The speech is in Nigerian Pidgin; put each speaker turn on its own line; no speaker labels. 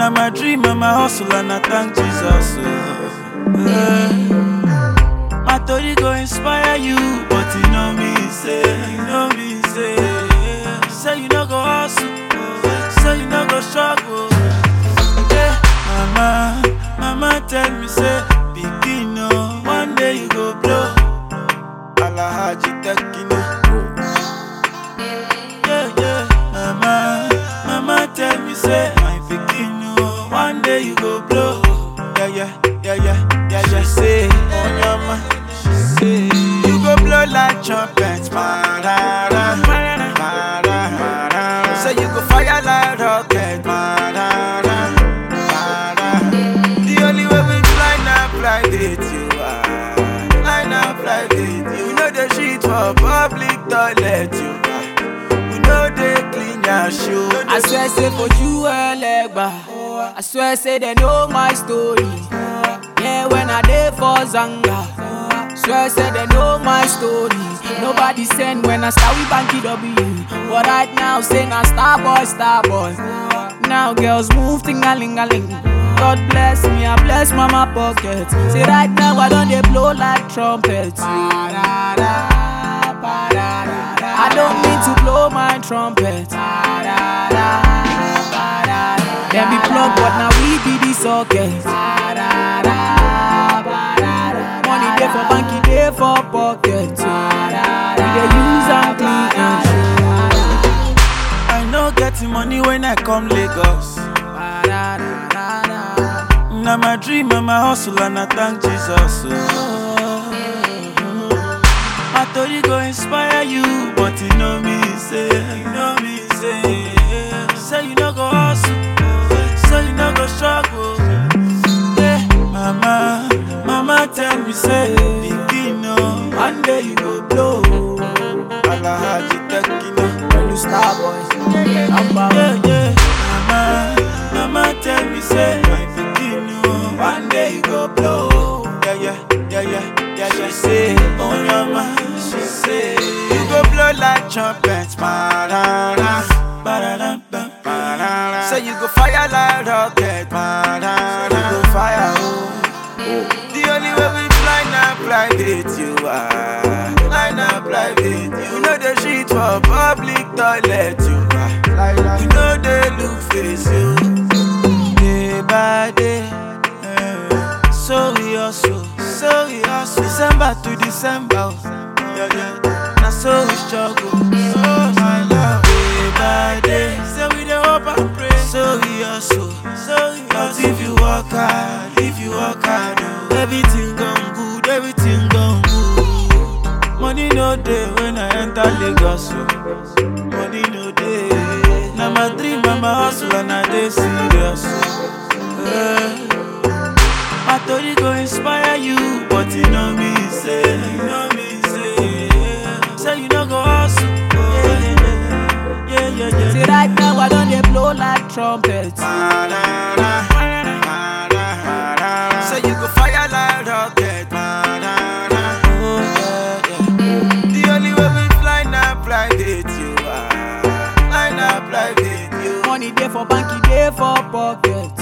Now my dream and my hustle and I thank Jesus. My story go inspire you, but you know me say, say you no go hustle, say you no go struggle. Yeah. Mama tell me say, begin one day you go blow. Alahaji Tekino. Mama tell me say, my pikin, one day you go blow. Yeah. She say, on your mind, she say, you go blow like trumpets, marara. Say you go fire like rocket, marara. The only way we fly now, fly with you are. Fly now, fly with you. We know the shit for public toilet, you are. They clean your shoe.
I swear say for you Legba. I swear say they know my story. Yeah, when I dey for Zanga. Swear say they know my story. Nobody send when I start with Banky W. But right now say na star boy. Now girls move ting-a-ling-a-ling. God bless me, I bless mama pocket. Say right now I don't dey blow like trumpets. I don't mean to blow my trumpet. Them be plug, but now we be the socket. Money there for banky, there for pocket. We dey use and clean and
I know getting money when I come Lagos. Now my dream and my hustle and I thank Jesus. My story go inspire you, but you know me say, say you no go hustle, say you no go struggle. Yeah, mama tell me say, begin one day you go blow. Alahaji Tekino,
when you star boys,
yeah. Mama tell me say, my begin one day you go blow. Yeah. She say, oh mama, she say, you go blow like trumpets, marara. Say you go fire like rocket, marara. You go fire, The only way we fly now, fly with you are. Fly now, fly with you. We know the shit for public toilet, you are. We know they look face you. Day by day, so we hustle. December to December, now so we struggle. My love, day by day, so we dey hope and pray. So we hustle, but if you work hard, everything gone good. Money no day when I enter Lagos, money no day. Now my dream, my hustle, and I dey serious. My story go inspire you, but you know me say, say you no go hustle. Yeah.
Say right now I don't dey blow like trumpets.
Say you go fire like rocket. The only way we fly now, fly with you. Fly with you.
Money there for banky, there for pocket.